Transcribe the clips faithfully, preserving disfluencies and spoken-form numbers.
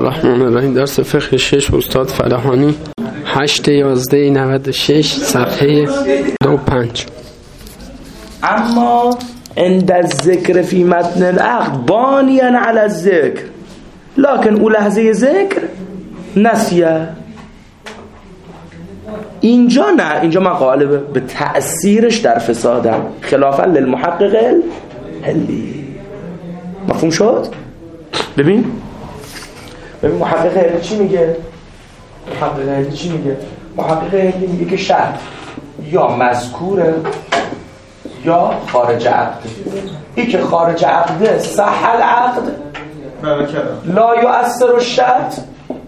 الرحمن الرحیم. درس فقه شش استاد فلاحانی، هشت یازده نود و شش صفحه دو پنج. اما عند الذکر فی متن العقد بانیا علی الذکر لکن او لحظه ذکر نسیه. اینجا نه، اینجا من قالب به تأثیرش در فسادم خلافا للمحقق الحلی. مفهوم شد؟ ببین ببین محقق الحلی چی میگه؟ محقق الحلی چی میگه؟ محقق الحلی میگه که شرط یا مذکوره یا خارج عقده. ای که خارج عقده صح العقد لا یؤثر الشرط،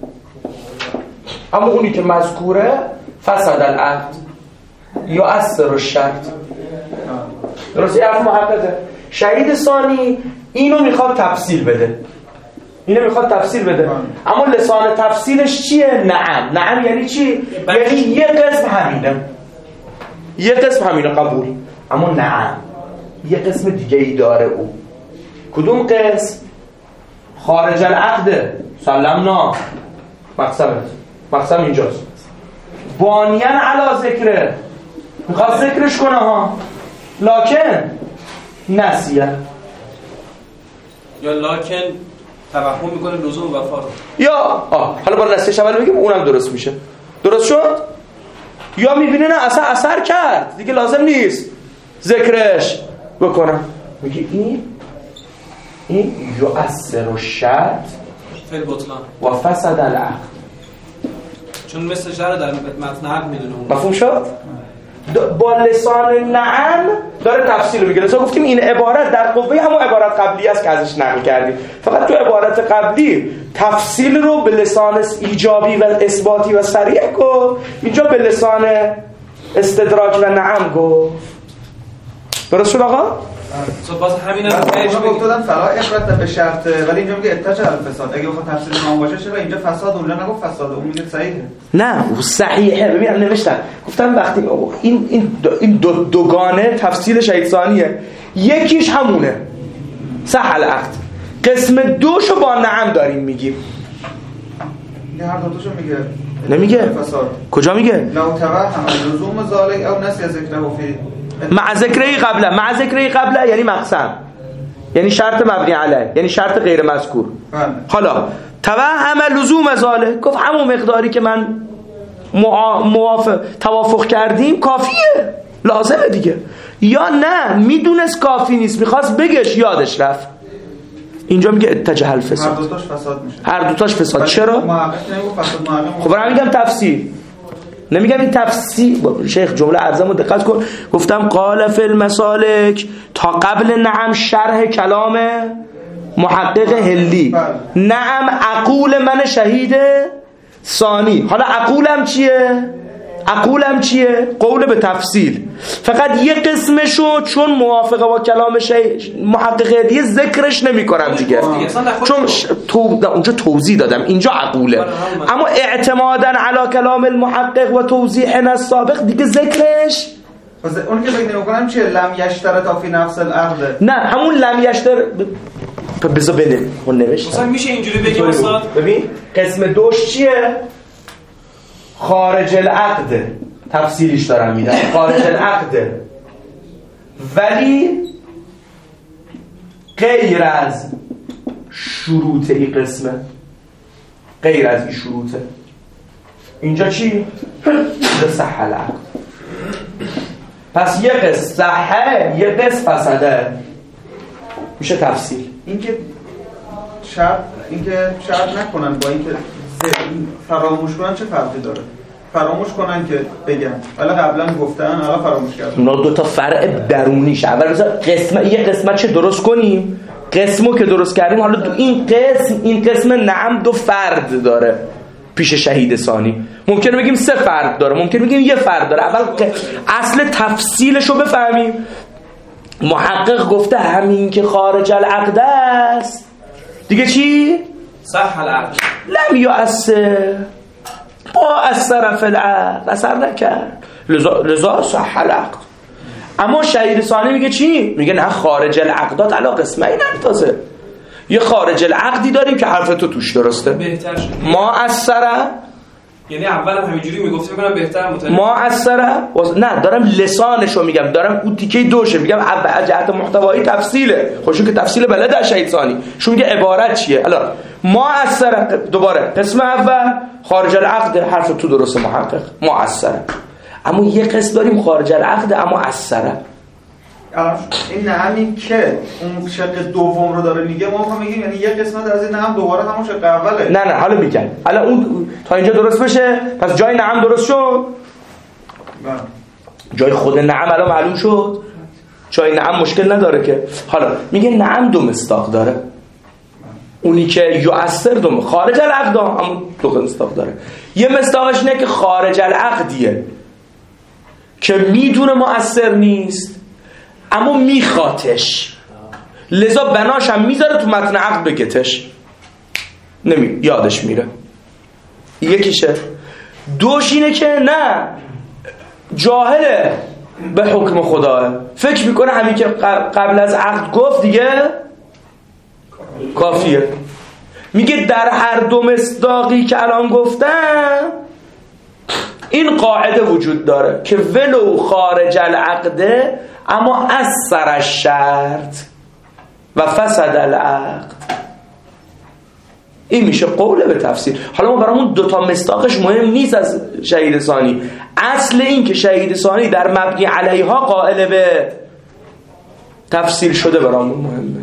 اما اونی که مذکوره فسد العقد یؤثر الشرط. درسته؟ حرف محققه. شهید ثانی اینو میخواد تفصیل بده، اینو میخواد تفصیل بده، اما لسان تفصیلش چیه؟ نعم. نعم یعنی چی؟ یعنی یه قسم همینه، یه قسم همینه قبول، اما نعم یه قسم دیگه ای داره. او کدوم قسم؟ خارج العقد سلمنا. مقسمت مقسم اینجاست. بانیان علا ذکره، میخواد ذکرش کنه ها، لکن نسیه. یا لکن توهم میکنه لزوم وفا رو. یا آه حالا با نسیهش اول بگیم اونم درست میشه. درست شد؟ یا میبینه نه اصلا اثر کرد دیگه لازم نیست ذکرش بکنم. میگه این این یؤثر الشرط فی البطلان و فسد العقد، چون مثل جر در متن عقد میدونه. مفهوم شد؟ با لسان نعم داره تفصیل میگه. لسان گفتیم این عبارت در قوه همون عبارت قبلی است که ازش نقل کردیم، فقط تو عبارت قبلی تفصیل رو به لسان ایجابی و اثباتی و صریح گفت، اینجا به لسان استدراک و نعم گفت. درست شد آقا؟ تو باز همین هم بهش گفتن فلا عبرت به شرط، ولی اینجا میگه اتجه الفساد. اگه بخواد تفسیر نام باشه چرا اینجا فساد اونجا نگفت فساد؟ اون میگه صحیحه. نه او صحیحه. ببین من نوشتم گفتم وقتی این این دو این دو دوگانه تفصیل شهید ثانیه، یکیش همونه صح العقد، قسم دوشو با نعم داریم میگیم. میگه هر دو تاشو میگه. نمیگه فساد. کجا میگه؟ لو توهم لزوم ذالک او نسی ذکره فی مع ذکره قبله. مع ذکره قبله یعنی مقسم، یعنی شرط مبنی علیه، یعنی شرط غیر مذکور. حالا توهم لزوم ذالک گفت همون مقداری که من موافق توافق کردیم کافیه، لازمه دیگه. یا نه میدونست کافی نیست، میخواست بگش یادش رفت، اینجا میگه اتجه الفساد. هر دوتاش فساد میشه. هر دوتاش فساد. چرا؟ خب برای میگم تفسیر، نمیگم این تفسیر. شیخ جمله عرضمو دقت کن، گفتم قال فی المسالک تا قبل نعم شرح کلام محقق هلی. نعم عقول من شهید ثانی. حالا عقولم چیه؟ عقولم چیه؟ قول به تفصیل. فقط یه قسمشو چون موافقه با کلام شیخ محقق هلی ذکرش نمی کنم دیگه، چون تو اونجا توضیح دادم، اینجا عقوله. اما اعتمادا علی کلام المحقق و توضیح السابق دیگه ذکرش اون که فکر نمی‌کنم چیه؟ لم یشترط فی نفس العقد. نه همون لم یشتر بذار بنویسم. اون نوشتم مثلا میشه اینجوری بگیم استاد. ببین قسم دوش چیه؟ خارج العقد. تفصیلیش دارم میدم. خارج العقد ولی غیر از شروط این قسمه، غیر از این شروطه. اینجا چی؟ اینجا صح العقد. پس یه قسم صحه یه قسم فسده، میشه تفصیل. اینکه شرط اینکه شرط نکنن با اینکه فراموش کنن چه فرقی داره؟ فراموش کنن که بگن حالا قبلا گفتن حالا فراموش کردن. اونا دو تا فرع درونیشه. اول مثلا قسم یه قسمت چه درست کنیم، قسمو که درست کردیم، حالا تو این قسم این قسم نعم دو فرد داره پیش شهید ثانی. ممکنه بگیم سه فرد داره، ممکنه بگیم یه فرد داره. اول اصل تفصیلشو بفهمیم. محقق گفته همین که خارج العقد است دیگه چی؟ صح العقد لم یؤثر با اثر فی العقد، اثر نکرد، لذا, لذا صح العقد. اما شهید ثانی میگه چی؟ میگه نه خارج العقدات علا قسمه این نمیتازه. یه خارج العقدی داریم که حرف تو توش درسته. بهتر شد. ما اثره، یعنی اول همینجوری میگفتی بکنم بهتر متوجه. ما اثره نه دارم لسانشو میگم، دارم اون تیکه دوشه میگم اول جهت محتوایی تفصیله. خوشون که تفصیل بلد در شهید ثانی شو میگه عبارت چیه. الان ما اثره دوباره قسم اول خارج العقد حرف تو درسته محقق ما اثره، اما یه قسم داریم خارج العقد اما اثره. این نعمی که اون شق دوم رو داره میگه ما میخوام بگیم یعنی یه قسمت از این نعم دوباره همون شق اوله. نه نه حالا میگم حالا اون تا اینجا درست بشه پس جای نعم درست شد. جای خود نعم الان معلوم شد، جای نعم مشکل نداره که. حالا میگه نعم دو مصداق داره، اونی که یؤثر دو خارج العقد هم دو مصداق داره. یه مصداقش اینه که خارج العقدیه که میدونه مؤثر نیست اما میخواتش، لذا بناش هم میذاره تو متن عقد بگتش، نمی یادش میره. یکیشه. دوش اینه که نه جاهله به حکم خداه، فکر میکنه همین که قبل از عقد گفت دیگه کافیه. میگه در هر دو مصداقی که الان گفتم این قاعده وجود داره که ولو خارج العقده اما اثر الشرط و فسد العقد. این میشه قوله به تفسیر. حالا ما برامون دوتا مصداقش مهم نیست از شهید ثانی، اصل این که شهید ثانی در مبنی علیها قائل به تفسیر شده برامون مهمه.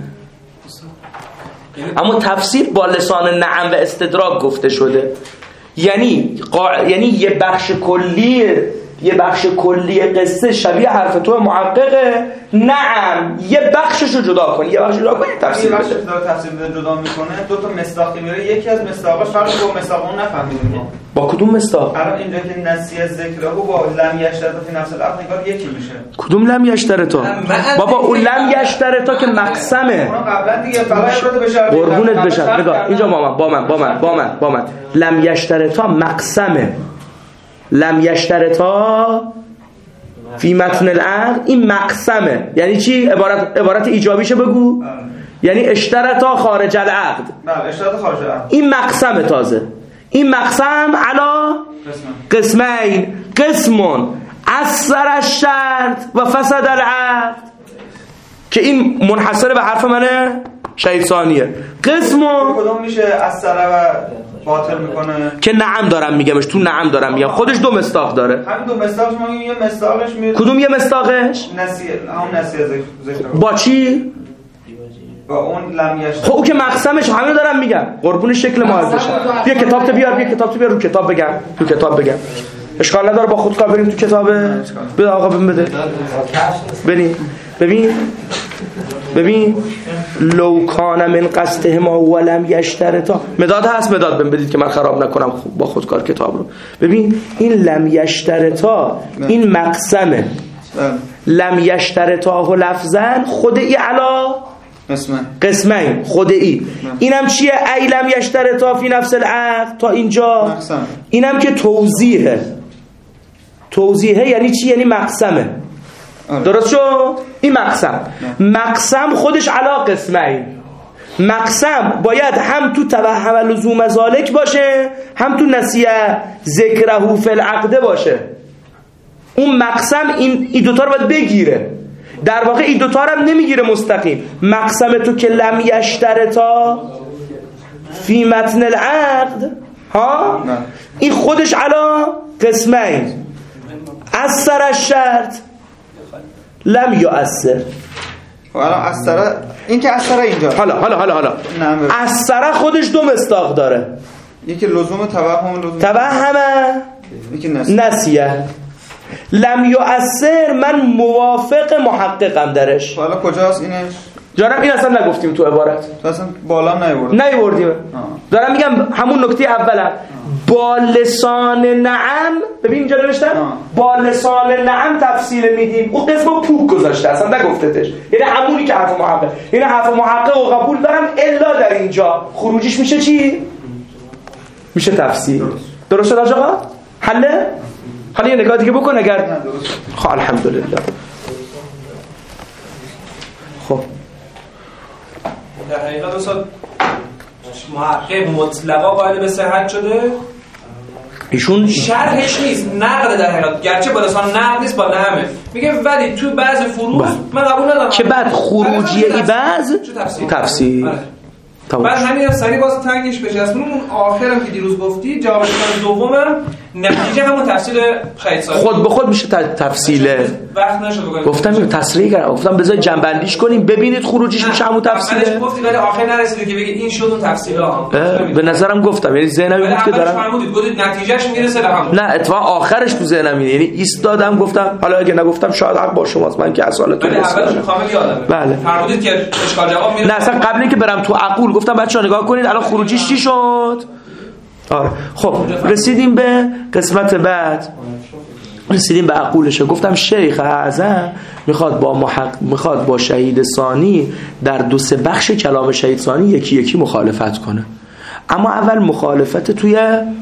اما تفسیر با لسان نعم و استدراک گفته شده، یعنی قا... یعنی یه بخش کلی یه بخش کلی قصه شبیه حرف تو محققه، نعم یه بخششو جدا کن، یه بخش جدا کن تفسیر یه بده. بخشش داره تفسیر بده جدا میکنه. دو تا مصداقی میاره، یکی از مصداقاش فرق با مصداقمون نفهمیدیم ما. با کدوم مصداق؟ الان اینجا که نسیه ذکره با لم یشترط فی نفس العقد نگار یکی میشه. کدوم لم یشترط؟ بابا اون لم یشترط که مقسمه. اون قبلا دیگه فقط شده به شرط قربونت بشم. نگاه اینجا با من با من با من با من با من لم یشترط مقسمه. لم یشترطا فی متن العقد این مقسمه. یعنی چی؟ عبارت عبارت ایجابیشه بگو. اه. یعنی اشترطا خارج العقد. بله اشترط خارج العقد. این مقسمه. تازه این مقسم علا قسمین. قسمون اثر الشرط و فسد العقد که این منحصر به حرف منه شهید ثانیه. قسمون کدوم میشه اثر و باطل میکنه که نعم دارم میگمش، تو نعم دارم میگم، خودش دو مصداق داره. همین دو مصداقش ما یه مصداقش میاد. کدوم یه مصداقش؟ نسیه، همون نسیه ذکر. با چی؟ با اون لم یشترط. خب او که مقسمش همین دارم میگم، قربون شکل ما بشه. بیا کتاب تو بیار، بیا کتاب تو بیار، رو کتاب بگم، تو کتاب بگم. اشکال نداره با خودکار بریم تو کتابه. بده آقا ببین بده. ببین ببین ببین لو کان من قصدهما ولم یشترطا. مداد هست، مداد بهم بدید که من خراب نکنم با خودکار کتاب رو. ببین این لم یشترطا این مقسمه. لم یشترطاه لفظا خود ای علا قسمه قسمین خود ای. اینم چیه؟ ای لم یشترطا فی نفس العقد. تا اینجا مقسم. اینم که توضیحه. توضیحه یعنی چی؟ یعنی مقسمه. درست شد؟ این مقسم. مقسم خودش علا قسمین. مقسم باید هم تو توهم لزوم ذالک باشه، هم تو نسیه ذکره فی العقد باشه. اون مقسم این ای دوتا رو باید بگیره. در واقع این دوتا رو هم نمیگیره مستقیم. مقسم تو که لم یشترطا فی متن العقد ها نه. این خودش علا قسمین. اثر الشرط لم یؤثر. حالا اثر این که اثر اینجا. حالا حالا حالا حالا اثر خودش دو مصداق داره. یکی لزوم توهم لزوم توهم یکی نسیه. نسیه. لم یؤثر من موافق محققم درش. حالا کجاست اینش؟ جانم این اصلا نگفتیم تو عبارت. تو اصلا بالا نیوردیم. نیوردیم. دارم میگم همون نکته اولم. با لسان نعم ببین اینجا نوشتم با لسان نعم تفصیل میدیم. اون قسمو پوک گذاشته اصلا نگفتتش. یعنی همونی که حرف محقق. یعنی حرف محقق و قبول دارم الا در اینجا خروجیش میشه چی؟ میشه تفسیر. درست شد آقا؟ حله؟ حالا یه نگاه دیگه بکن اگر خب الحمدلله. خب در حقیقت استاد محقق مطلقا قائل به صحت شده، ایشون شرحش نیست، نقد در حقیقت، گرچه با لسان نقد نیست با نهمه، میگه ولی تو بعض فروض من قبول ندارم که بعد خروجی بعض تفسیر. بعد همین سری باز تنگش بشه. اصلا اون آخرم که دیروز گفتی جواب شدن دومم نتیجه همون تفصیل شهید ثانی خود به خود میشه تفصیله. وقت نشد بگم گفتم اینو تصریح کردم، گفتم بذار جنبندیش کنیم ببینید خروجیش میشه همون تفصیله. من گفتی ولی آخر نرسیدی که بگید این شد اون تفصیلا. به نظرم گفتم، یعنی ذهنم بود که دارم فرمودید گفتید نتیجهش میرسه به همون. نه اتفاقا آخرش تو ذهنم اینه، یعنی ایستادم گفتم حالا اگه نگفتم شاید حق با شماست، من که اصالتون نیست. اولش کامل یادمه. بله. فرمودید که اشکال جواب میره. نه اصلا قبل اینکه برم تو عقول گفتم بچه‌ها نگاه کنید الان خروجیش چی شد. آره خب رسیدیم به قسمت بعد، رسیدیم به عقولش. گفتم شیخ اعظم میخواد با محق... میخواد با شهید ثانی در دو سه بخش کلام شهید ثانی یکی یکی مخالفت کنه، اما اول مخالفت توی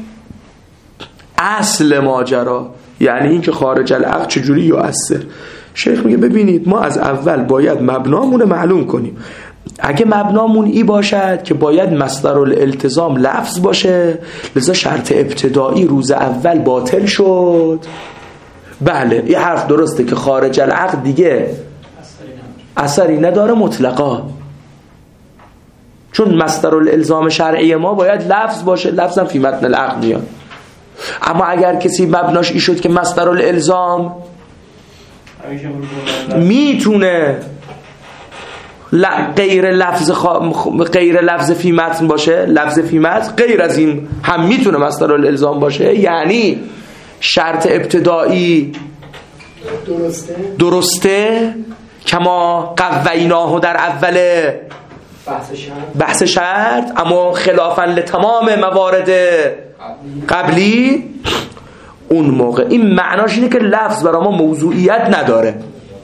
اصل ماجرا، یعنی این که خارج العقل چجوری یؤثر. شیخ میگه ببینید ما از اول باید مبنامون معلوم کنیم. اگه مبنامون ای باشد که باید مصدر الالتزام لفظ باشه، لذا شرط ابتدایی روز اول باطل شد. بله این حرف درسته که خارج العقل دیگه اثری نداره مطلقا، چون مصدر الالزام شرعی ما باید لفظ باشه، لفظم فی متن العقل میاد. اما اگر کسی مبناش ای شد که مصدر الالزام میتونه غیر لفظ خا... غیر لفظ فی متن باشه، لفظ فی متن غیر از این هم میتونه مصدر الالزام باشه، یعنی شرط ابتدایی درسته درسته کما قویناه در اول بحث شرط بحث شرط، اما خلافا لتمام موارد قبلی. اون موقع این معناش اینه که لفظ برای ما موضوعیت نداره،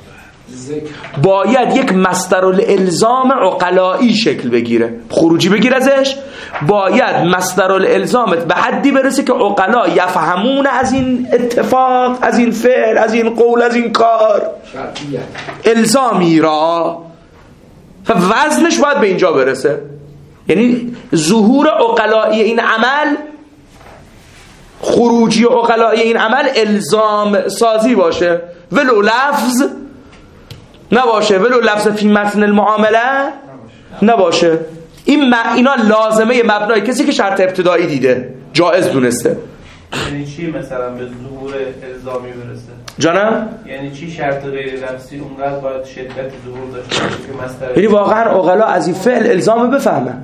باید یک مصدر الالزام عقلایی شکل بگیره، خروجی بگیر ازش. باید مصدر الالزامت به حدی برسه که عقلا یفهمون از این اتفاق، از این فعل، از این قول، از این کار الزامی را، و وزنش باید به اینجا برسه. یعنی ظهور عقلایی این عمل، خروجی عقلایی این عمل الزام سازی باشه، ولو لفظ نباشه، ولو لفظ فی متن المعامله نباشه. این اینا لازمه مبنای کسی که شرط ابتدایی دیده جایز دونسته. یعنی چی مثلا به ظهور الزامی برسه؟ جانم؟ یعنی چی شرط غیر لفظی اونقدر باید شدت ظهور داشته باشه که مصدر، یعنی واقعا عقلا از این فعل الزام بفهمن.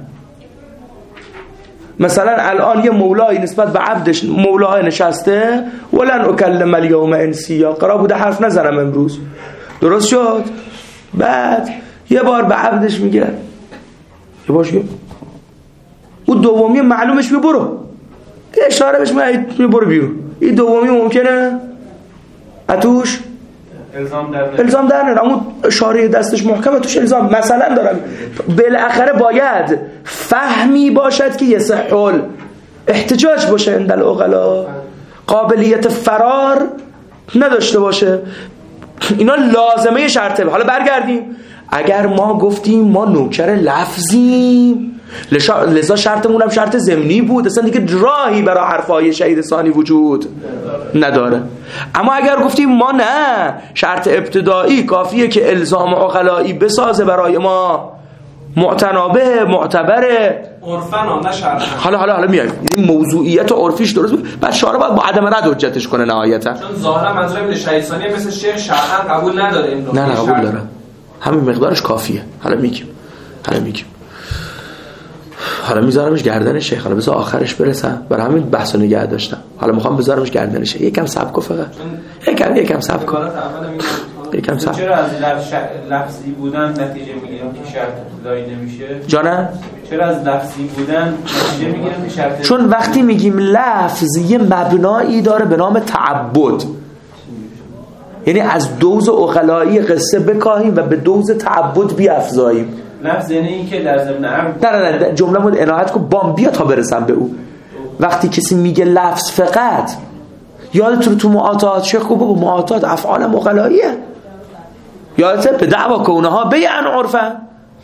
مثلا الان یه مولایی نسبت به عبدش مولای نشسته ولن اکلم الیوم انسیا، قرار بوده حرف نزنم امروز، درست شد؟ بعد یه بار به عبدش میگه یه بارش میگه اون دومی معلومش می برو، اشاره بهش میگه برو بیرون. این دومی ممکنه اتوش الزام در الزام در نره، اما اشاره دستش محکمه توش الزام. مثلا دارم بالاخره باید فهمی باشد که یصح احتجاج باشه عند العقلا، قابلیت فرار نداشته باشه. اینا لازمه شرطه. حالا برگردیم، اگر ما گفتیم ما نوکر لفظیم لذا شرطمون هم شرط ضمنی بود، اصلا دیگه راهی برای حرفای شهید ثانی وجود نداره. اما اگر گفتیم ما نه، شرط ابتدایی کافیه که الزام عقلایی بسازه برای ما، معتنابه معتبره عرفاً نه شرعاً. حالا حالا حالا میایم این موضوعیت و عرفیش درست بود، بعد شارع باید با عدم رد حجتش کنه نهایتا، چون ظاهرا منظور اینه شهید ثانی مثل شیخ شرعاً قبول نداره این. نه نه قبول داره، همین مقدارش کافیه. حالا میگیم حالا میگیم حالا میذارمش گردن شیخ، حالا بذار آخرش برسم، برای همین بحثو نگه داشتم. حالا میخوام بذارمش گردن شیخ، یکم صبر کن فقط، یکم یکم صبر کن، یکم صبر. چرا از لفظی بودن نتیجه میگیریم که شرط ابتدایی نمیشه؟ جانم چرا از لفظی بودن نتیجه میگیریم که شرط؟ چون وقتی میگیم لفظ یه مبنایی داره به نام تعبد، یعنی از دوز عقلایی قصه بکاهیم و به دوز تعبد بیافزاییم. لفظ یعنی این که در ضمن عرض نه نه نه جمله مود عنایت کن بام بیا تا برسم به او. وقتی کسی میگه لفظ فقط، یادت رو تو معاطات شیخ کو بابا معاطات افعال عقلاییه، یادت به دعوا کونها بیان عرفا،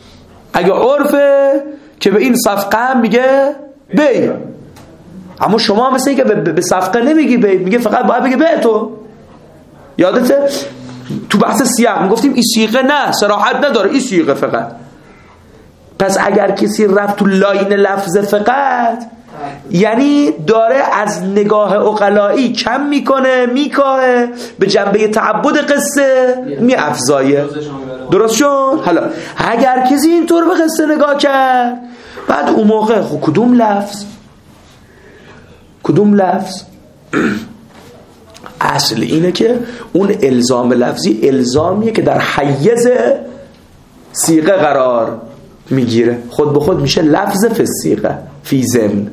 اگه عرفه که به این صفقه هم میگه بی، اما شما مثل این که به صفقه نمیگی بی، میگه فقط باید بگه به تو. یادته تو بحث سیاق میگفتیم این سیغه نه، صراحت نداره، این سیغه فقط. پس اگر کسی رفت تو لاین لفظ فقط، یعنی داره از نگاه عقلایی کم میکنه، میکاهه، به جنبه تعبد قصه میافزایه. درست شد؟ حالا اگر کسی اینطور به قصه نگاه کرد، بعد اون موقع خب کدوم لفظ کدوم لفظ اصل اینه که اون الزام لفظی الزامیه که در حیز صیغه قرار میگیره، خود به خود میشه لفظ فی صیغه فی ضمن.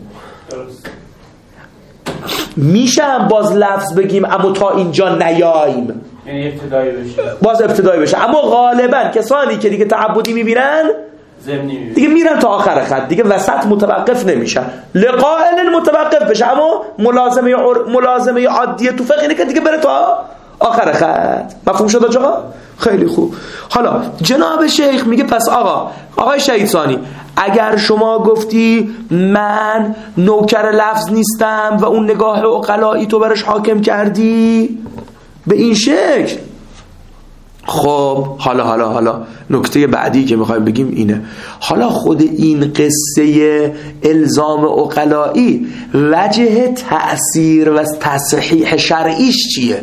میشه هم باز لفظ بگیم اما تا اینجا نیاییم، یعنی ابتدایی بشه، باز ابتدایی بشه، اما غالبا کسانی که دیگه تعبدی میبینن دیگه میرن تا آخر خط، دیگه وسط متوقف نمیشن، لقائل متوقف بشه، اما ملازمه ملازمه عادیه تو فقه اینه که دیگه بره تا آخر خط. مفهوم شد آقا؟ خیلی خوب. حالا جناب شیخ میگه پس آقا آقای شهید ثانی، اگر شما گفتی من نوکر لفظ نیستم و اون نگاه عقلایی تو برش حاکم کردی به این شکل، خب حالا حالا حالا نکته بعدی که میخوایم بگیم اینه، حالا خود این قصه الزام عقلایی وجه تأثیر و تصحیح شرعیش چیه؟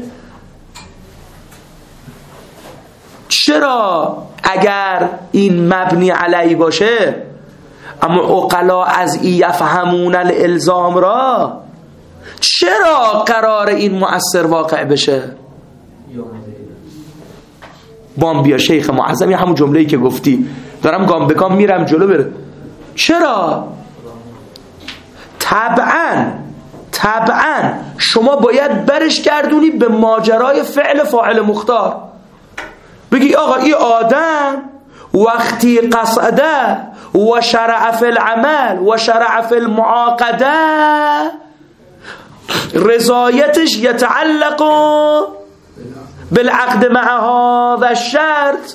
چرا اگر این مبنی علی باشه اما عقلا از ای یفهمون الالزام را، چرا قرار این مؤثر واقع بشه؟ بام بیا شیخ معظمی، همون جمله‌ای که گفتی دارم گام به گام میرم جلو بره. چرا؟ طبعا طبعا شما باید برش گردونی به ماجرای فعل فاعل مختار، بگی آقا این آدم وقتی قصده و شرع فی العمل و شرع فی المعاقده رضایتش یتعلق بالعقد مع هذا الشرط،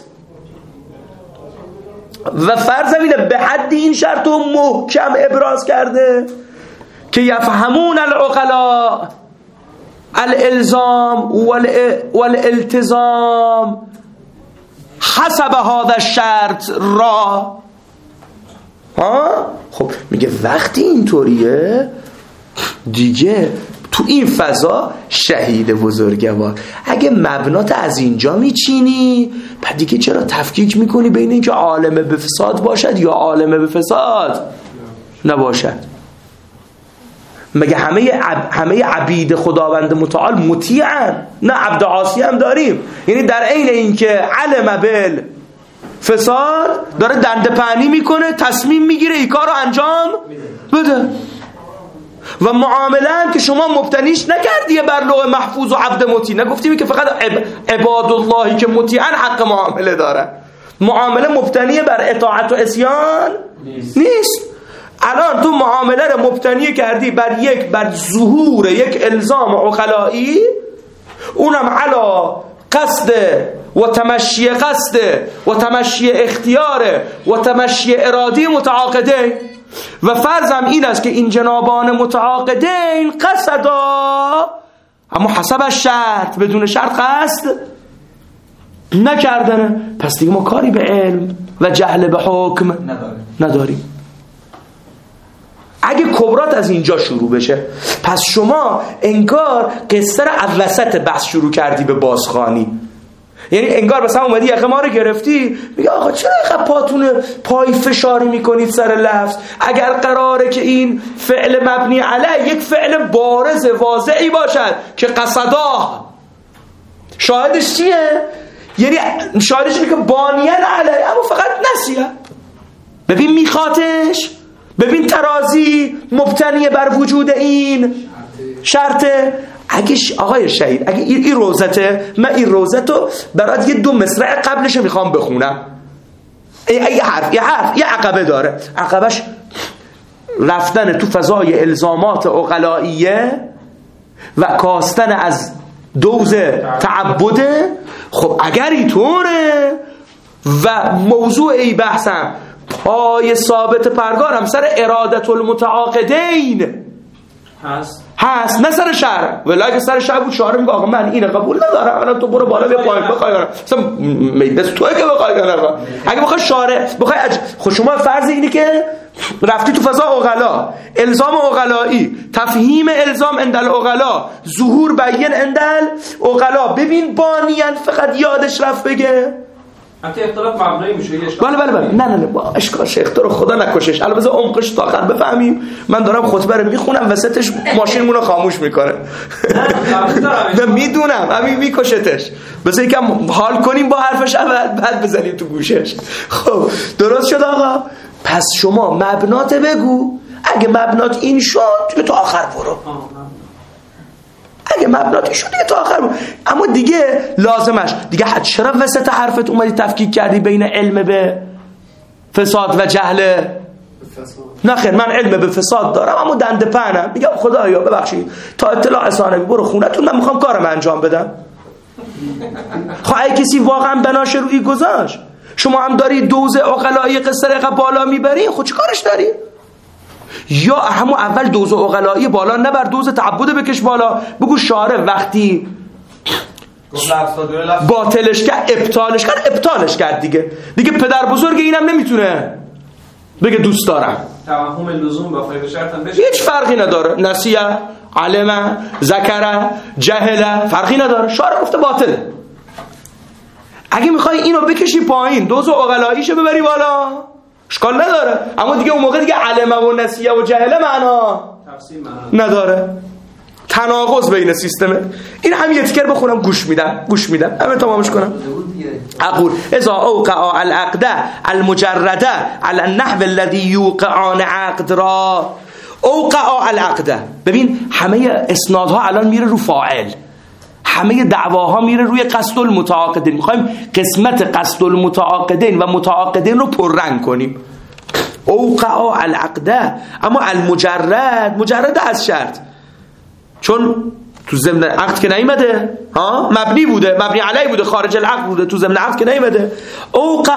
و فرض اینه به حد این شرط رو محکم ابراز کرده که یفهمون العقلاء الالزام والالتزام حسب هذا الشرط را. ها خب میگه وقتی اینطوریه دیگه تو این فضا شهید بزرگوار اگه مبنات از اینجا میچینی، بعد دیگه چرا تفکیک میکنی بین اینکه عالم به فساد باشد یا عالم به فساد نباشد؟ مگه همه عب... همه عبید خداوند متعال مطیعن؟ نه، عبد عاصی هم داریم، یعنی در عین اینکه علم بال فساد داره دنده پهنی میکنه، تصمیم میگیره این کار رو انجام بده. و معامله هم که شما مبتنیش نکردیه بر لوح محفوظ و عبد مطیع، نگفتیم که فقط عباد اللهی که مطیعن حق معامله داره، معامله مبتنیه بر اطاعت و عصیان نیست, نیست. الان تو معامله رو مبتنی کردی بر یک بر ظهور یک الزام عقلایی، اونم علا قصد و تمشی قصد و تمشی اختیار و تمشی ارادی متعاقدین، و فرضم این است که این جنابان متعاقدین قصدا اما حسب شرط، بدون شرط قصد نکردنه، پس دیگه ما کاری به علم و جهل به حکم نداریم, نداریم. اگه کبرات از اینجا شروع بشه، پس شما انگار قصه رو از وسط بحث شروع کردی به بازخوانی، یعنی انگار مثلا اومدی یقه ما رو گرفتی، میگه آقا چرا اینقدر پاتون پای فشاری میکنید سر لفظ؟ اگر قراره که این فعل مبنی علیه یک فعل بارز واضحی باشد که قصدا، شاهدش چیه؟ یعنی شاهدش اینه که بانیان علیه اما فقط نسیه. ببین میخاتش، ببین ترازی مبتنی بر وجود این شرطه. اگه آقای شهید اگه این, این روزته، من این روزتو برات یه دو مصرع قبلشو میخوام بخونم، یه حرف یه حرف یه عقبه داره، عقبش رفتن تو فضای الزامات عقلائیه و کاستن از دوز تعبده. خب اگر اینطوره و موضوع ای بحثم پای ثابت پرگار هم سر ارادت المتعاقدین هست هست، نه سر شرع. ولی اگه سر شرع بود شارع میگه آقا من اینو قبول ندارم، الان تو برو بالا بیا پایین بخوای کنم، مثلا میدس توئه که بخوای کنم. اگه بخوای شارع بخوای اج... خب شما فرض اینه که رفتی تو فضا عقلا، الزام عقلایی، تفهیم الزام عند العقلا، ظهور بیان عند العقلا. ببین بانیان فقط یادش رفت بگه حتی اختلاف مبنایی میشه. بله بله بله نه نه نه با اشکال شیخ تو رو خدا نکشش. الان بذار عمقش تا آخر بفهمیم. من دارم خطبه رو میخونم وسطش ماشینمون رو خاموش میکنه. نه میدونم همین میکشتش. بذار یکم حال کنیم با حرفش اول بعد بزنیم تو گوشش. خب درست شد آقا. پس شما مبنات بگو. اگه مبنات این شد دیگه تا آخر برو. اگه مبناتی شد دیگه تا آخر بود. اما دیگه لازمش دیگه چرا وسط حرفت اومدی تفکیک کردی بین علم به فساد و جهل؟ نه خیر من علم به فساد دارم اما دنده پهنم. میگم خدایا ببخشید تا اطلاع ثانوی برو خونتون، من میخوام کارم انجام بدم. خب اگه کسی واقعا بناشه روی گذاشت، شما هم داری دوز عقلایی قصه رقه بالا میبری، خود چی کارش داری؟ یا همون اول دوز عقلایی بالا نبر، دوز تعبد بکش بالا. بگو شارع وقتی باطلش کرد ابطالش کرد ابطالش کرد دیگه دیگه پدر بزرگ اینم نمیتونه بگه دوست دارم. توهم لزوم با فایده شرط هم بشه هیچ فرقی نداره. نسیه، علمه، ذکره، جهله فرقی نداره. شارع گفته باطله. اگه میخوای اینو بکشی پایین دوز عقلاییشو ببری بالا اشکال نداره. اما دیگه اون موقع دیگه علمه و نسیه و جهله معنا تفسیر معنا نداره. تناقض بین سیستمه. این هم یه تیکر بخونم گوش میدم گوش میدم همه تمامش کنم. اقول اذا اوقع العقد المجرده على النحو الذي يوقعان عقد را اوقع العقد. ببین همه اسنادها الان میره رو فاعل، همه دعواها میره روی قصد المتعاقدین. میخوایم قسمت قصد المتعاقدین و متعاقدین رو پررنگ کنیم. اوقع العقد. اما المجرد مجرد از شرط، چون تو ضمن عقد که نیامده، ها مبنی بوده، مبنی علی بوده، خارج العقد بوده، تو ضمن عقد که نیامده. اوقع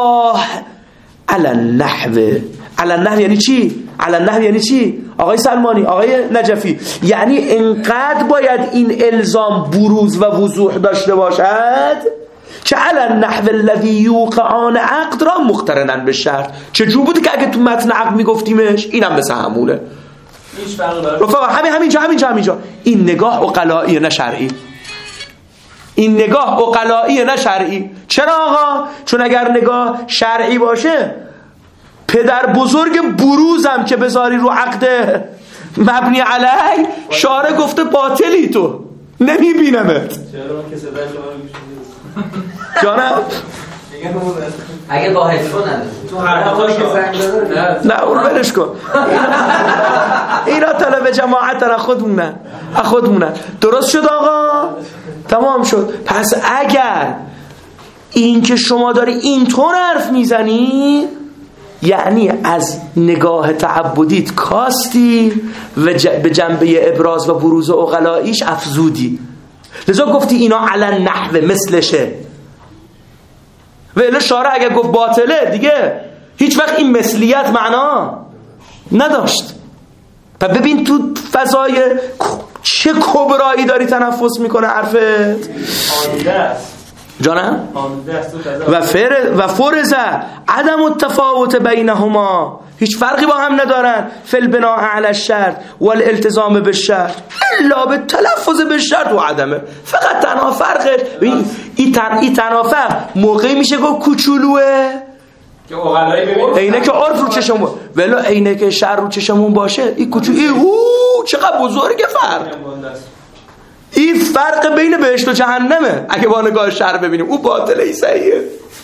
علی النحو. علی النحو یعنی چی؟ علی النحو یعنی چی؟ آقای سلمانی، آقای نجفی، یعنی انقدر باید این الزام بروز و وضوح داشته باشد که علی النحو الذی یوقعان عقد را مقترنا به شرط. چجور بوده که اگه تو متن عقد میگفتیمش اینم مثل همونه. هیچ فرقی داره. رفقا همین همینجا همینجا همینجا این نگاه عقلایی نه شرعی. این نگاه عقلایی نه شرعی. چرا آقا؟ چون اگر نگاه شرعی باشه پدر بزرگ بروزم که بذاری رو عقد مبنی علی، شارع گفته باطلی تو نمیبینمت. چرا که صدای شما رو میشنوید؟ جانم اگه با هدفون نداره تو حرفا که زنگ داره نه اون برش کن. اینا طلب جماعت را خودمونن خودمونن. درست شد آقا؟ تمام شد. پس اگر این که شما داری اینطور حرف میزنی یعنی از نگاه تعبدیت کاستی و ج... به جنبه ابراز و بروز عقلاییش افزودی. لذا گفتی اینا علی نحو مثلشه. و الا شارع اگر گفت باطله دیگه هیچ وقت این مثلیت معنا نداشت. پس ببین تو فضای چه کبرایی داری تنفس میکنه حرفت. آنده است جانم آنده است و فر و فرزه عدم التفاوت بینهما، هیچ فرقی با هم ندارن. فل بناء علی الشرط والالتزام بالشرط الا به تلفظ بالشرط و عدمه. فقط تنها فرقش این این تن این تنها فرق موقعی میشه گفت کوچولوه که عقلایی ببین اینه که عرف رو چشمون ولی اینه که شر رو چشمون باشه این کوچولو ای او چقدر بزرگه فرق. این فرق بین بهشت و جهنمه. اگه با نگاه شر ببینیم او باطله ای صحیحه.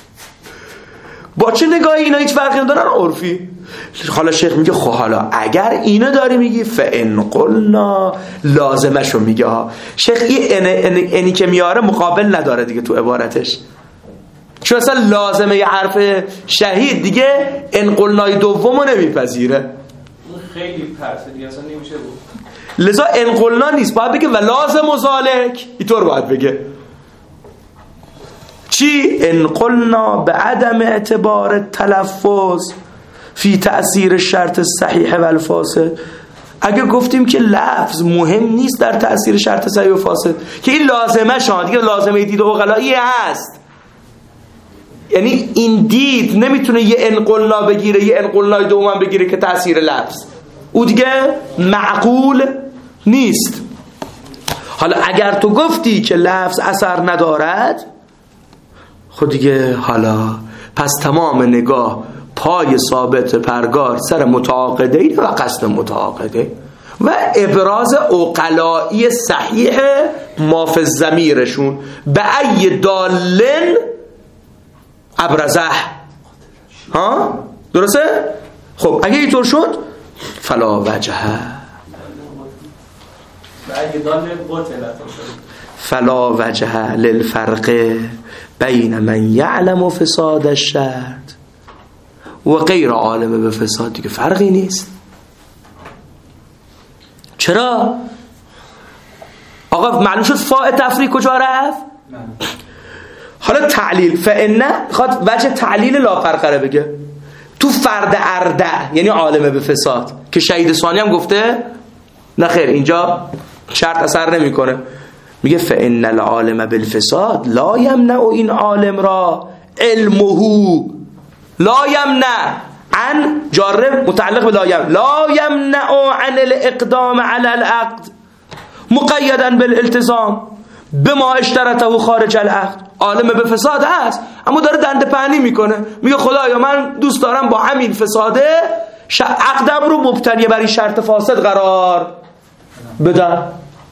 با چه نگاهی اینا هیچ فرقی ندارن عرفی. حالا شیخ میگه خب حالا اگر اینو داری میگی فان قلنا لازمشو میگه ها. شیخ این اینی که میاره مقابل نداره دیگه تو عبارتش، چون اصلا لازمه یه حرف شهید دیگه ان قلنای دومو نمیپذیره. خیلی پرسه دیگه اصلا نمیشه بود. لذا ان قلنا نیست، باید بگه و لازم و ذالک. اینطور باید بگه. چی؟ ان قلنا به عدم اعتبار تلفظ فی تأثیر شرط صحیح و الفاسد. اگه گفتیم که لفظ مهم نیست در تأثیر شرط صحیح و فاسد، که این لازمه شما دیگه لازمه دید عقلایی هست، یعنی این دید نمیتونه یه ان قلنا بگیره یه ان قلنا دوم بگیره که تأثیر لفظ، او دیگه معقول نیست. حالا اگر تو گفتی که لفظ اثر ندارد، خود دیگه حالا پس تمام نگاه پای ثابت پرگار سر متعاقدین و قصد متعاقده و ابراز عقلایی صحیح مافز ضمیرشون به ای دالن ابرزه. ها درسته؟ خب اگه اینطور شد فلا وجه فلا وجه للفرق بین من یعلم فساد الشرط و غیر عالم به فساد. دیگه فرقی نیست. چرا؟ آقا معلوم شد فاء تفریق کجا رفت؟ حالا تعلیل فإن خواهد وجه تعلیل لا فرقه بگه تو فرد اردع یعنی عالم به فساد، که شهید ثانی هم گفته نه خیر اینجا شرط اثر نمی کنه. میگه فإن العالم بالفساد لا یمنع این عالم را علمه، لا یمنع عن جاره متعلق به لا یمنع، لا یمنع عن الاقدام على العقد مقیدا بالالتزام بما اشترطه خارج العقد. عالم به فساد هست اما داره دنده پهنی میکنه، میگه خدایا من دوست دارم با همین فساده عقدم رو مبتنی بر این شرط فاسد قرار بدم.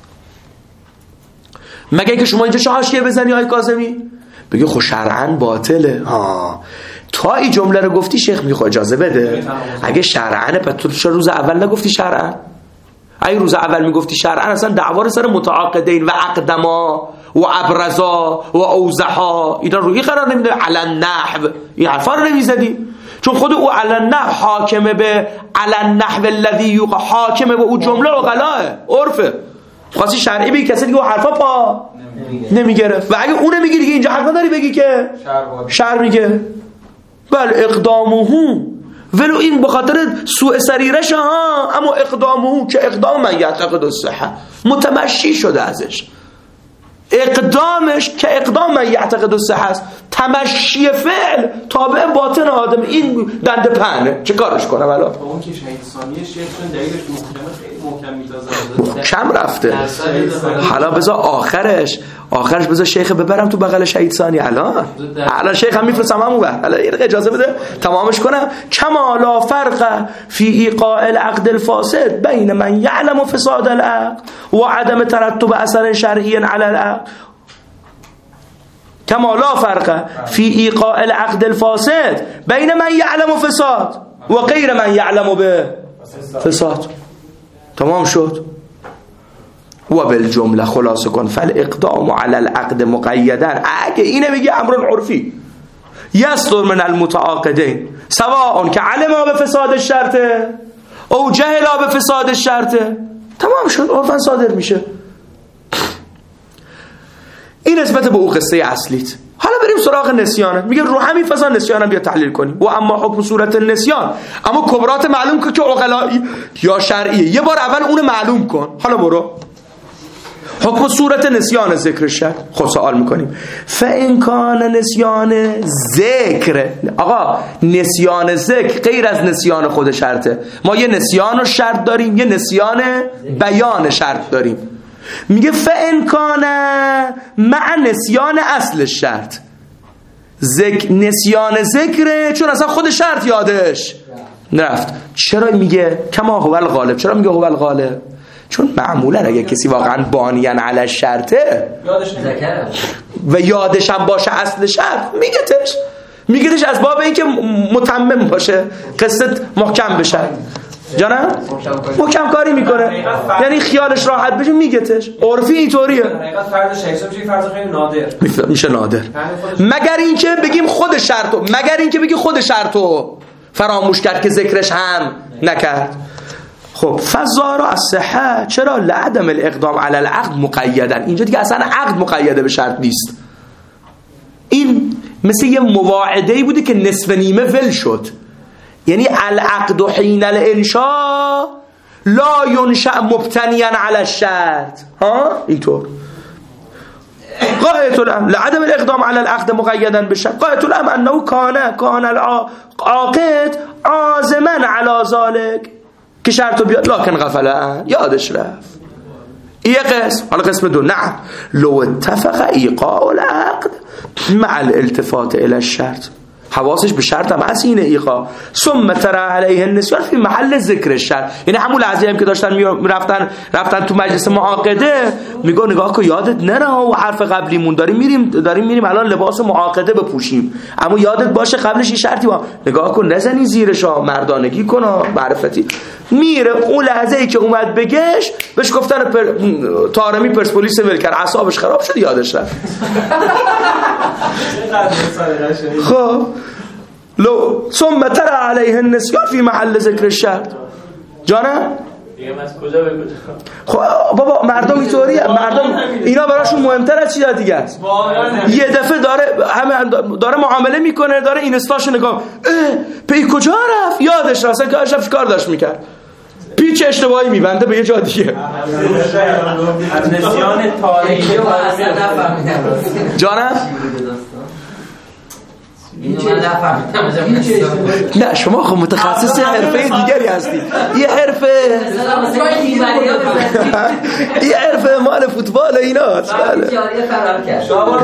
مگه که شما اینجا حاشیه بزنی آی کاظمی بگه خب شرعاً باطله. ها تا این جمله رو گفتی شیخ میگه خب اجازه بده، اگه شرعاً پس تو چرا روز اول نگفتی شرعاً؟ اگه روز اول میگفتی شرعاً اصلا دعوا سر متعاقدین و عقدما و ابرزا و اوزحا اینا روی قرار نمیده، علن نحو این حرفا رو نمیزدی، چون خود او علن نحو حاکمه به علن نحو الذی یوقع، حاکمه به او جمله عقلاه عرفه. خاصی شرعی بگی کسی دیگه حرفا پا نمیگرفت و اگه اونه میگی دیگه اینجا حق نداری بگی که شر میگه بل اقدامه ولو این بخاطر سوء سریرش ها، اما اقدامه که اقدام من یعتقد الصحه متمشی شده ازش، اقدامش که اقدام من یعتقد الصحه است، تمشی فعل تابع باطن آدم، این دنده پهنه چه کارش کنم الان؟ اون که شهید ثانیه شیخ چون دلیلش محکمه خیلی محکم میتازه کم رفته. حالا بذار آخرش آخرش بذار شیخ ببرم تو بغل شهید ثانی. الان الان شیخ هم میفرستم همون بر الان یه اجازه بده تمامش کنم. کما لا فرق فی ایقاع العقد الفاسد بین من یعلم فساد العقد و عدم ترتب اثر شرعی علی العقد. کما لا فرق فی ایقاع العقد الفاسد بین من یعلم فساد و غیر من یعلم به فساد. تمام شد. و بالجمله خلاصه کن فالاقدام على العقد مقیدا، اگه اینه میگه امر عرفی یصدر من المتعاقدین سواء که علما به فساد الشرط او جهلا به فساد الشرط. تمام شد، عرفا صادر میشه. این نسبت به او قصه اصلیت. حالا بریم سراغ نسیانه. میگه رو همین فضا نسیانم بیا تحلیل کنیم. و اما حکم صورت النسیان، اما کبرات معلوم که که عقلایی یا شرعیه، یه بار اول اون معلوم کن. حالا برو حکم صورت نسیان ذکر شد. خب سوال میکنیم فإن کان نسیان ذکر، آقا نسیان ذکر غیر از نسیان خود شرطه. ما یه نسیان و شرط داریم، یه نسیان بیان شرط داریم. میگه فإن کان مع نسیان اصل شرط، ذکر نسیان ذکره چون اصلا خود شرط یادش نرفت. چرا میگه کما هو الغالب؟ چرا میگه هو الغالب؟ چون معمولا اگه کسی واقعا بانیان علی شرطه و یادش هم باشه اصل شرط میگتش میگتش از باب اینکه متمم باشه قصه محکم بشه. جانم محکم کاری میکنه، یعنی خیالش راحت بشه میگتش. عرفی اینطوریه. حقیقت فرض شخصی میشه فرض خیلی نادر میشه نادر، مگر اینکه بگیم خود شرطو مگر اینکه بگی خود شرطو فراموش کرد که ذکرش هم نکرد. خب فظاهر از صحه، چرا لعدم الاقدام علی العقد مقیدا؟ اینجا دیگه اصلا عقد مقیده به شرط نیست. این مثل یه مواعده‌ای بوده که نصف نیمه ول شد. یعنی العقد حین الانشاء لا ینشأ مبتنیا علی الشرط. ها اینطور قاعدة الأمر لعدم الإقدام على العقد مقيدا بالشرط. قاعدة الأمر أنه كان كان العاقد عازما على ذلك که شرطو بیاد لكن غفل عنه، یادش رفت. این قسم. حالا قسم دو، نعم لو اتفق ایقاع العقد مع الالتفات الى الشرط، حواسش به شرط هم هست این ایقاع، ثم ترى علیه النسیان فی محل ذکر الشرط. یعنی همون لحظه هم که داشتن میرفتن رفتن تو مجلس معاقده میگه نگاه کن یادت نره و حرف قبلیمون داریم میریم داریم میریم الان لباس معاقده بپوشیم، اما یادت باشه قبلش این شرطی با نگاه کن نزنی زیرشا، مردانگی کن معرفتی. میره اون لحظه ای که اومد بگش بهش گفتن پر... طارمی پرسپولیس ول کرد، اعصابش خراب شد یادش رفت. خب لو ثم ترى عليه النسيان في محل ذکر الشرط. جانم دیگه از کجا به کجا؟ خب بابا مردم اینطوریه، مردم اینا براشون مهمتر از چیز دیگه است. یه دفعه داره همه داره معامله میکنه، داره اینستاشو نگاه پی کجا رفت یادش رفت که اشرف کار داشت میکرد، پیچ اشتباهی میبنده به یه جا دیگه. از نسیان تاریخی جانم اینو من نفهمیدم. نه شما خب متخصص حرفه دیگری هستی. یه حرفه یه حرفه مال فوتبال ایناست. بله جاری فرار کرد.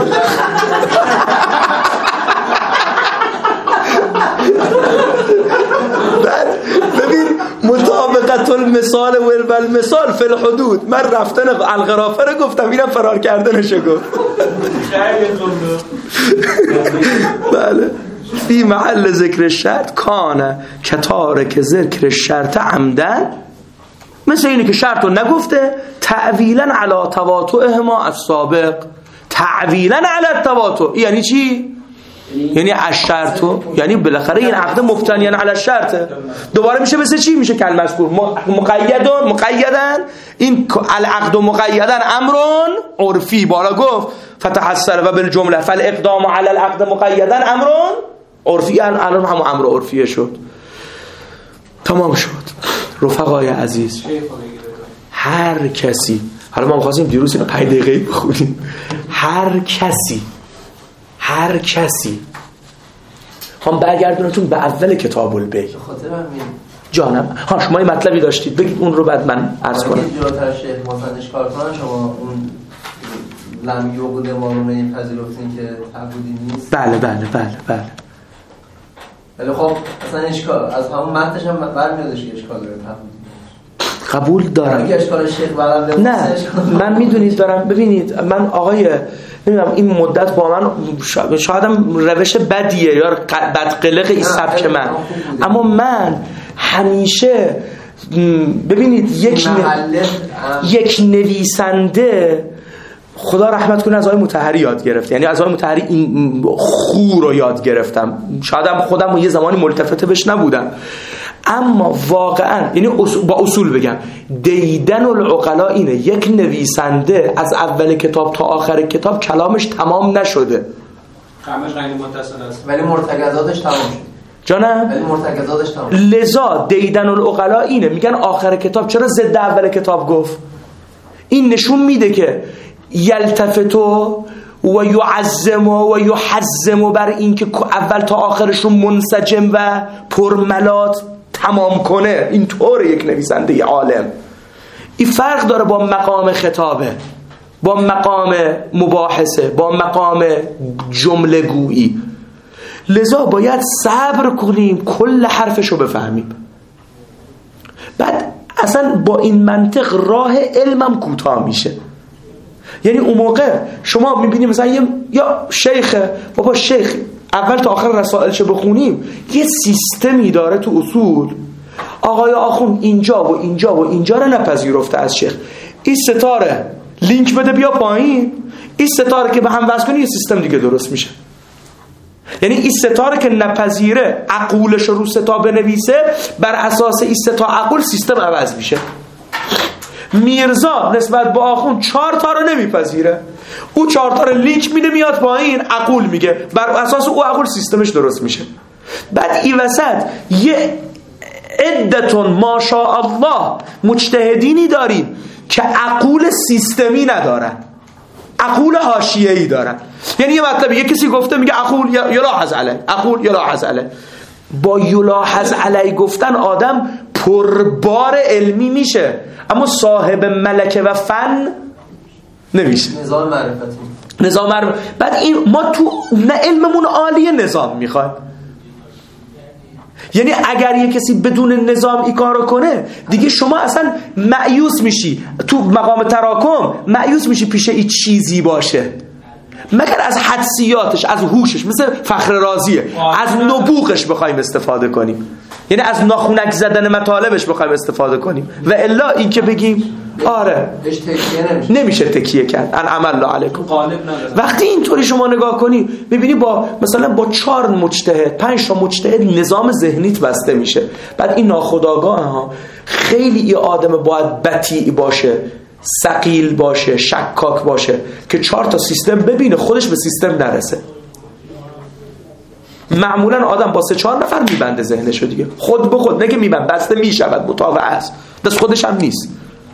ببین مطابقت المثال و المثال فی الحدود. من رفتن الغرافه رو گفتم، اینم فرار کردنشو گفت. بله فی محل ذکر الشرط کانه کتارک ذکر الشرط عمدن، مثل اینه که شرط رو نگفته تعویلا علی تواطؤهما السابق. تعویلا علی التواطؤ یعنی چی؟ یعنی الشرطو، یعنی بالاخره این عقد مفتنیان علی الشرطه. دوباره میشه مثل چی؟ میشه کلمه مذکور مقیدون مقیدن. این العقد مقیدن امرون عرفی بالا گفت فتحسر و بالجمله فالاقدام علی العقد مقیدن امرون عرفی. الان هم امر عرفیه شد. تمام شد. رفقای عزیز هر کسی، حالا ما می‌خواستیم دیروز اینو پنج دقیقه بخونیم، هر کسی هر کسی هم برگردونتون به اول کتاب البیع. خاطر همین جانم ها شما یه مطلبی داشتید بگید اون رو بعد من عرض کنم. جلوتر شیخ مثلا اشکال کنن شما اون لم یعقد ما رو نمیپذیرفتین که تعبدی نیست. بله بله بله بله ولی خب اصلا اشکال از همون متنش هم برمیادش که اشکال داره تعبدی قبول دارم. نه من میدونید دارم. ببینید من آقای نمیدونم این مدت با من شایدم روش بدیه یا بدقلق این سبک من، اما من همیشه ببینید یک یک نویسنده خدا رحمت کنه از آقای مطهری یاد گرفت، یعنی از آقای مطهری این خو رو یاد گرفتم. شایدم خودم یه زمانی ملتفت بهش نبودم، اما واقعا یعنی با اصول بگم دیدن العقلا اینه یک نویسنده از اول کتاب تا آخر کتاب کلامش تمام نشده، کلامش غیر متصل است ولی مرتکزاتش تمام شد. جانم ولی مرتکزاتش تمام شد. لذا دیدن العقلا اینه، میگن آخر کتاب چرا ضد اول کتاب گفت. این نشون میده که یلتفتو و یعظم و یحزم بر این که اول تا آخرشون منسجم و پرملات تمام کنه. این طور یک نویسنده عالم این فرق داره با مقام خطابه، با مقام مباحثه، با مقام جمله گویی. لذا باید صبر کنیم کل حرفشو بفهمیم. بعد اصلا با این منطق راه علمم کوتاه میشه. یعنی اون موقع شما میبینید مثلا یه یا شیخه بابا شیخ اول تا آخر رسائل چه بخونیم یه سیستمی داره تو اصول. آقای آخون اینجا و اینجا و اینجا رو نپذیرفته از شیخ، این ستاره لینک بده بیا پایین، این ستاره که به هم وصل کنی یه سیستم دیگه درست میشه. یعنی این ستاره که نپذیره عقولش رو ستا بنویسه، بر اساس این ستا عقول سیستم عوض میشه. میرزا نسبت به آخوند چهار تا رو نمیپذیره، او چهار تا رو لینک میده میاد پایین عقول میگه، بر اساس او عقول سیستمش درست میشه. بعد این وسط یه عدتون ماشاءالله مجتهدینی داریم که عقول سیستمی ندارن، عقول حاشیه‌ای دارن. یعنی یه مطلب یه کسی گفته میگه عقول یلاحظ علی، عقول یلاحظ علی. با یلاحظ علی گفتن آدم پربار علمی میشه اما صاحب ملکه و فن نمیشه. نظام معرفتی، نظام معرفتی. بعد این ما تو نه علممون عالیه نظام میخوایم. یعنی اگر یه کسی بدون نظام این کارو کنه دیگه شما اصلا مایوس میشی، تو مقام تراکم مایوس میشی پیش این چیزی باشه، مگر از حدسیاتش، از هوشش، مثل فخر رازیه، از نبوغش بخوایم استفاده کنیم، یعنی از ناخونک زدن مطالبش بخوایم استفاده کنیم، و الا این که بگیم آره نمیشه تکیه کرد ان عمل علیکم. وقتی اینطوری شما نگاه کنی ببینی با مثلا با چهار مجتهد پنج تا مجتهد نظام ذهنیت بسته میشه. بعد این ناخودآگاه ها خیلی این آدم باید بطیع باشه، ثقیل باشه، شکاک باشه که چهار تا سیستم ببینه خودش به سیستم نرسه. معمولا آدم با سه چهار نفر میبنده ذهنشو دیگه، خود به خود نگه میبند، بسته میشود، مطابع است، دست خودش هم نیست.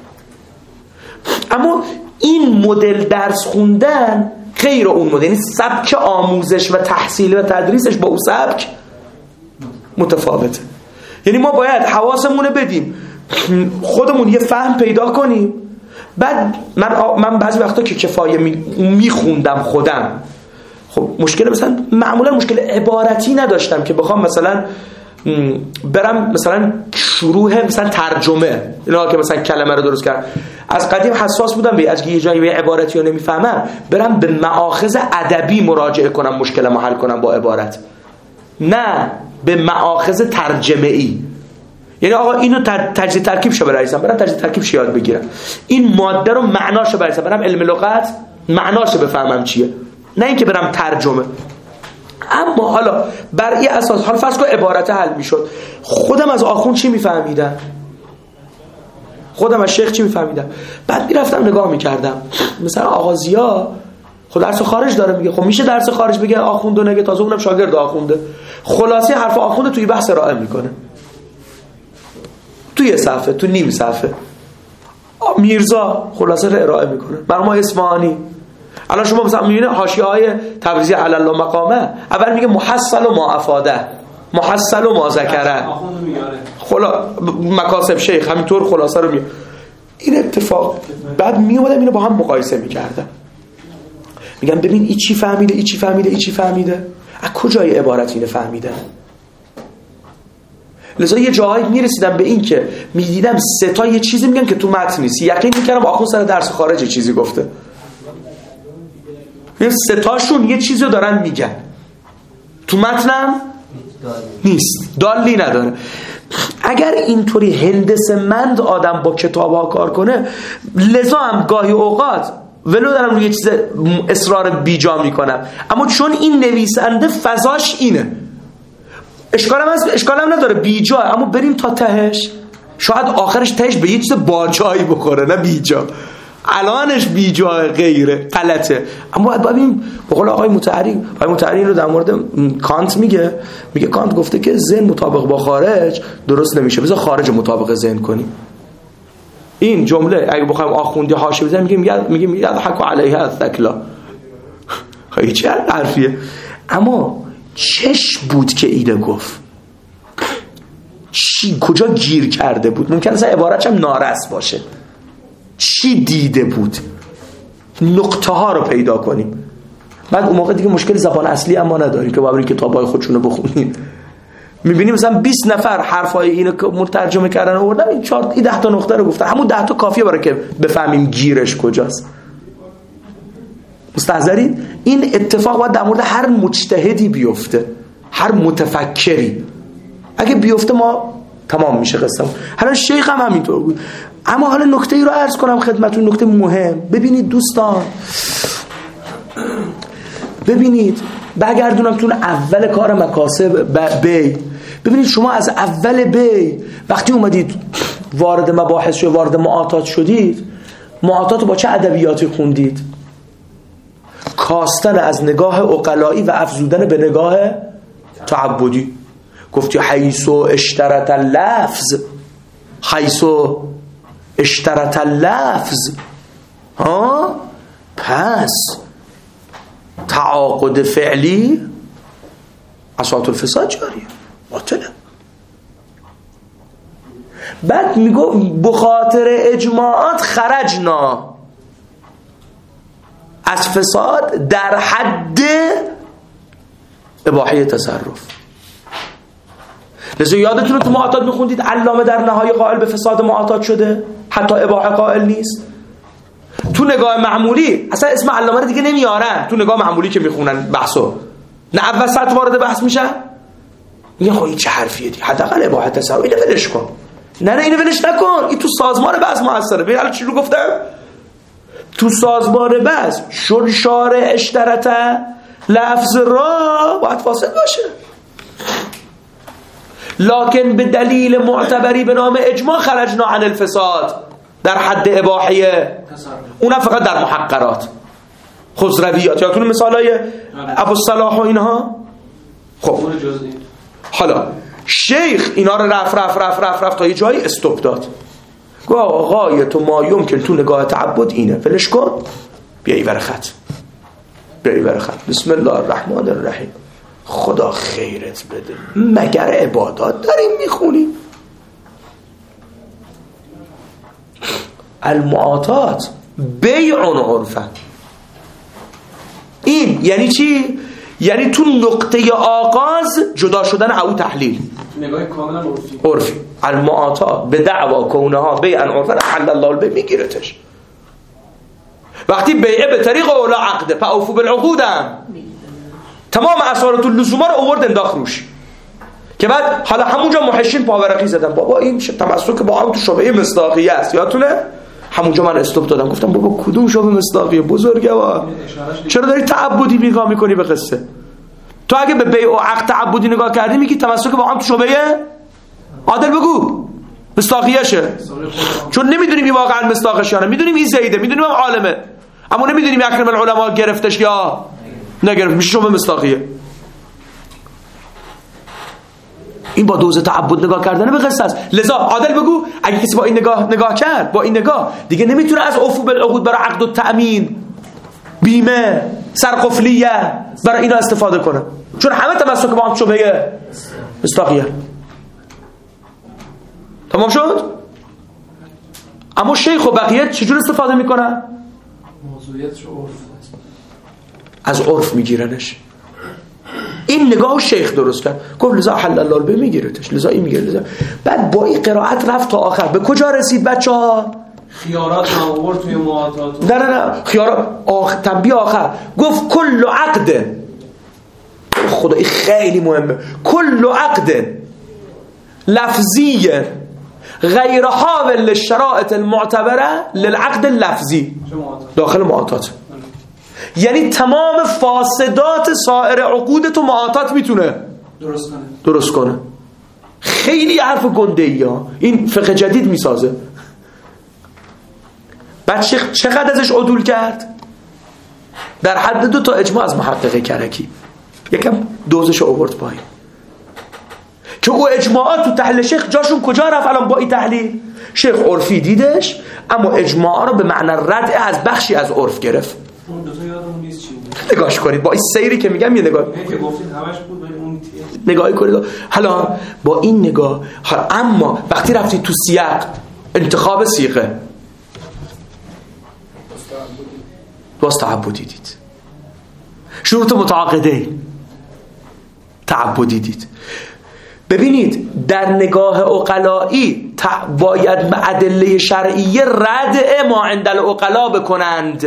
اما این مدل درس خوندن غیر اون مدل، یعنی سبک آموزش و تحصیل و تدریسش با اون سبک متفاوته. یعنی ما باید حواسمون بدیم، خودمون یه فهم پیدا کنیم. بعد من من بعضی وقتا که کفایه میخوندم خودم، خب مشکل مثلا معمولا مشکل عبارتی نداشتم که بخوام مثلا برم مثلا شروع مثلا ترجمه اینا که مثلا کلمه رو درست کردم. از قدیم حساس بودم به از یه جایی عبارتی رو نمیفهمم برم به مآخذ ادبی مراجعه کنم مشکلمو حل کنم با عبارت، نه به مآخذ ترجمه ای. یعنی آقا اینو تجزیه ترکیب شو بنویسم، برام تجزیه ترکیب شو یاد بگیرم، این ماده رو معناشو بنویسم، برام علم لغت معناشو بفهمم چیه، نه اینکه برم ترجمه. اما حالا بر این اساس حالا فرض کن عبارت حل میشد، خودم از آخوند چی میفهمیدم، خودم از شیخ چی میفهمیدم، بعد میرفتم نگاه میکردم مثلا آقا ضیا خود درس خارج داره میگه، خب میشه درس خارج بگه آخوندو نگه، تازه اونم شاگرد آخونده، خلاصه حرف آخوند توی بحث ارائه میکنه، توی صفحه، تو نیم صفحه میرزا خلاصه رو ارائه میکنه. برای ما اصفهانی الان شما مثلا میبینید حاشیه‌های تبریزی علی الله مقامه اول میگه محصل و ما افاده، محصل و ما ذکره، خلا مکاسب شیخ همینطور خلاصه رو میگه. این اتفاق بعد میومدم اینو با هم مقایسه میکردم، میگم ببین این چی فهمیده، این چی فهمیده، این چی فهمیده، از کجای عبارت اینو فهمیده. لذا یه جایی میرسیدم به این که میدیدم سه تا یه چیزی میگن که تو متن نیست، یقین میکردم آخون سر درس خارج چیزی گفته، سه تاشون یه چیزی رو دارن میگن تو متنم نیست، دالی نداره. اگر اینطوری هندسه‌مند آدم با کتاب‌ها کار کنه، لذا هم گاهی اوقات ولو دارم روی یه چیز اصرار بیجا میکنم، اما چون این نویسنده فضاش اینه، اشکالم هست، اشکالم نداره بیجا، اما بریم تا تهش، شاید آخرش تهش به یه چیز باجایی بخوره، نه بیجا، الانش بیجا غیره غلطه. اما باید ببینیم به قول آقای متعری، آقای متعری رو در مورد کانت میگه، میگه کانت گفته که ذهن مطابق با خارج درست نمیشه، بذار خارج مطابق ذهن کنیم. این جمله اگه بخوایم آخوندی حاشیه بزنیم میگیم میگیم یضحک علیها الثکلا، خیلی چه حرفیه. اما چش بود که ایده گفت، چی کجا گیر کرده بود، ممکنه اصلا عبارتش هم نارس باشه، چی دیده بود، نقطه ها رو پیدا کنیم. بعد اون موقع دیگه مشکل زبان اصلی اما نداریم که باید کتابای خودشونو بخونیم. میبینیم مثلا بیست نفر حرفای اینو که مترجمه کردن آوردن، این چهار این ده تا نقطه رو گفتن، همون ده تا کافیه برای که بفهمیم گیرش کجاست. مستحضرید؟ این اتفاق باید در مورد هر مجتهدی بیفته، هر متفکری اگه بیفته ما تمام میشه قصه. حالا شیخ هم همینطور بود. اما حالا نکته ای رو عرض کنم خدمتتون، نکته مهم. ببینید دوستان، ببینید برگردونم تون اول کار مکاسب بی. ببینید شما از اول بی وقتی اومدید وارد مباحث شدید، وارد معاطات شدید، معاطات با چه ادبیاتی خوندید؟ کاستن از نگاه عقلایی و افزودن به نگاه تعبدی. گفتی حیث اشترط اللفظ، حیث اشترط اللفظ، ها پس تعاقد فعلی اساس الفساد جاریه، باطله. بعد میگو بخاطر اجماعات خرجنا از فساد در حد اباحه تصرف. لذا یادتونه تو معاطات میخوندید علامه در نهایه قائل به فساد معاطات شده، حتی اباحه قائل نیست. تو نگاه معمولی اصلا اسم علامه رو دیگه نمیارن، تو نگاه معمولی که میخونن بحثو نه اول سطح وارد بحث میشن، میگن خب این چه حرفیه دی، حداقل اباحه تصرف اینو ولش کن. نه نه اینو ولش نکن، این تو سازمان بحث موثره. ببین الان چی رو گفتم؟ تو سازمان بحث شون شارع اشترط لفظ را باید فاسد باشه، لکن به دلیل معتبری به نام اجماع خرجنا عن الفساد در حد اباحیه، اونم فقط در محقرات خسرویات. یادتون مثالای ابوالصلاح و اینها؟ خب حالا شیخ اینا رو رفت رفت رفت رفت رفت تا یه جایی استوب داد، گفت آقای تو ما یمکن تو نگاه تعبد اینه، فلش کن، بیا ایور خط، بیا ایور خط. بسم الله الرحمن الرحیم. خدا خیرت بده، مگر عبادات داریم میخونیم؟ المعاطات بیع عرفا. این یعنی چی؟ یعنی تو نقطه آغاز جدا شدن او تحلیل، نگاه کاملا عرفی. عرفی. المعاطات به دعوا کونها بیعا عرفا حل الله البیع میگیرتش. وقتی بیعه به طریق اولا عقده فاوفوا بالعقود هم تمام اسارت اللزوما رو آورد انداخت روش، که بعد حالا همونجا محشین پاورقی زدن بابا این تمسک با هم تو شبهه مصداقیه است. یادتونه همونجا من استوب دادم، گفتم بابا کدوم شبهه مصداقیه بزرگوار، چرا داری تعبدی نگاه میکنی به قصه؟ تو اگه به بیع و عقد تعبدی نگاه کردی میگی تمسک با هم تو شبهه عادل بگو مصداقیشه، چون نمیدونیم این واقعا مصداقش یا نه. میدونیم این زیده، میدونیم هم عالمه، اما نمیدونیم اکرم العلماء گرفتش یا نگرفت، میشه شبهه مصداقیه. این با دوز تعبد نگاه کردن به قصه است. لذا عادل بگو اگه کسی با این نگاه نگاه کرد، با این نگاه دیگه نمیتونه از اوفو بالعقود برای عقد و تأمین، بیمه، سرقفلیه برای اینا استفاده کنه، چون همه تمسک با هم شبهه مصداقیه. تمام شد؟ اما شیخ و بقیه چجور استفاده میکنن؟ موضوعیتش عرف، از عرف میگیرنش. این نگاه شیخ درست کرد، گفت لذا حل الله البیع میگیرتش، لذا این میگیره، لذا. بعد با این قرائت رفت تا آخر. به کجا رسید بچه ها؟ خیارات آورد توی معاطات. نه نه نه خیارات آخر، تنبیه آخر گفت کل عقد، خدا این خیلی مهمه، کل عقد لفظی غیر حاول للشرائط المعتبره للعقد اللفظی داخل معاطات. یعنی تمام فاسدات سایر عقود تو معاطات میتونه درست کنه درست کنه. خیلی حرف گنده ای ها، این فقه جدید میسازه. بعد چقدر ازش عدول کرد؟ در حد دو تا اجماع از محقق کرکی، یکم دوزش آورد پایین، که او اجماعات تو تحلیل شیخ جاشون کجا رفت الان با این تحلیل؟ شیخ عرفی دیدش، اما اجماع رو به معنی رد از بخشی از عرف گرفت. اون دو تا یادمون نیست چی بود. نگاهش کنید با این سیری که میگم، یه نگاه که گفتید همش بود ولی اون تیه. نگاهی کنید. حالا با این نگاه، حالا اما وقتی رفتی تو سیاق انتخاب سیغه باز تعبدی دید، شروط متعاقده تعبدی دید. ببینید در نگاه عقلایی باید به ادله شرعیه ردع ما عند العقلا بکنند،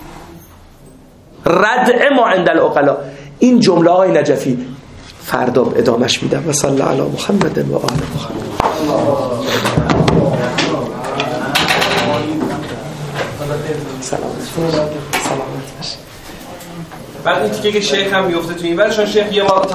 ردع ما عند العقلا. این جمله های نجفی فردا ادامش میدم. و صلی علی محمد و آل محمد. سلامت سلامت باش. بعد این تیکه که شیخ هم میفته تو این ورشان، شیخ یه بار